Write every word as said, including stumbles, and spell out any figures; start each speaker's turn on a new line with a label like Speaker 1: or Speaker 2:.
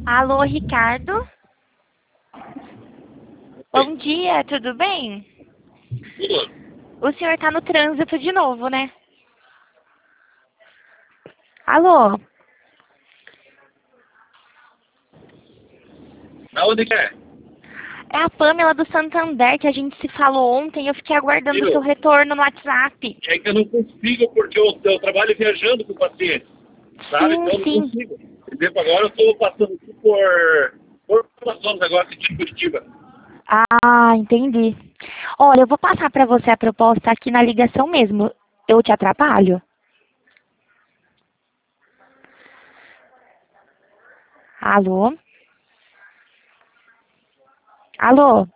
Speaker 1: Alô, Ricardo? Bom dia, tudo bem?
Speaker 2: Tudo.
Speaker 1: O senhor está no trânsito de novo, né? Alô?
Speaker 2: Da onde que é?
Speaker 1: É a Pamela do Santander que a gente se falou ontem. Eu fiquei aguardando o seu
Speaker 2: Filho,
Speaker 1: retorno no WhatsApp.
Speaker 2: é que eu não consigo porque eu, eu trabalho viajando com o paciente, sabe?
Speaker 1: Sim,
Speaker 2: Então eu não
Speaker 1: sim.
Speaker 2: consigo. Por exemplo, agora eu estou passando aqui por por Amazonas agora, aqui em Curitiba.
Speaker 1: Ah, entendi. Olha, eu vou passar para você a proposta aqui na ligação mesmo. Eu te atrapalho? Alô? Alô?